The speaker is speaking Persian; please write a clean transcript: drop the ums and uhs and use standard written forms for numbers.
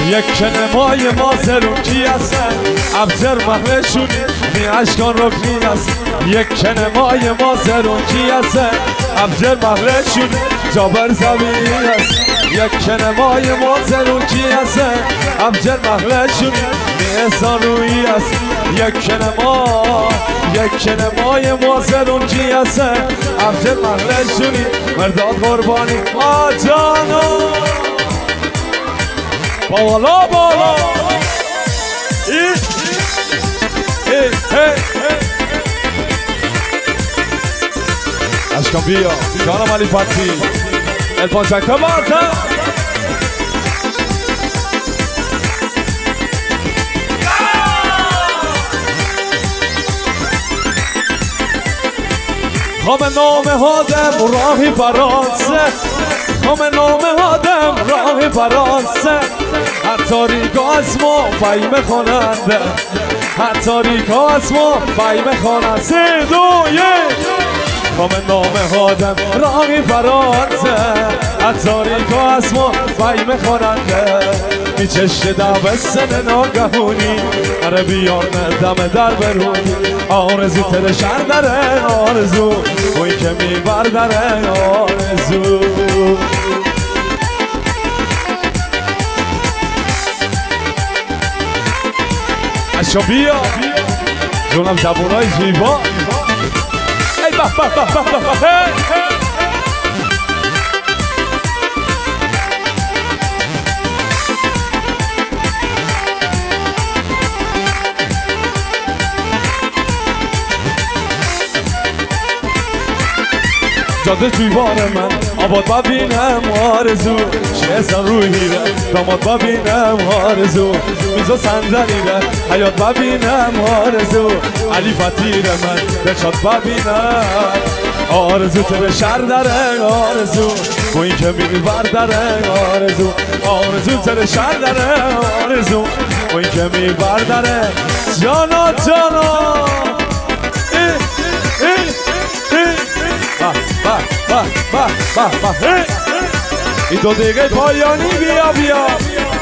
یک کنمای ما زرونکی هستن ابزر محلشون می اشکان رکنی هست یک کنمای ما زرونکی هستن ابزر محلشون جابر زمینی هست یک کنمای ما زرونکی هستن ابزر محلشون می احسان رویی هست یک کنمای ما زرونکی هستن ابزر محلشونی مرداد قربانی آجانا بالا بالا اشکان بیا جانم علی فتی الفان چکه بازم خام نام هادم راهی فرانسه خام نام هادم راهی فرانسه حتی ریگاز ما فهیم خوننده حتی ریگاز ما فهیم خوننده 3 2 1 خام نام هادم راهی فرانسه حتی ریگاز ما فهیم خوننده میچشه دبستن ناگهونی اره بیان دم در برونی آرزو تر شهر داره آرزو اوی که میبر داره آرزو اشا بیا جونم زبونای زیبا ای بح بح بح بح بح جاده جویبار من آباد ببینم آرزو شهزن روی میره داماد ببینم آرزو میز و صندلی ره حیات ببینم آرزو علی فتیر من دلشاد ببینم آرزو تر شهر داره آرزو گویی که میبر داره آرزو آرزو تر شهر داره آرزو گویی که میبر داره جانا جانا این دو دیگه پایانی بیا بیا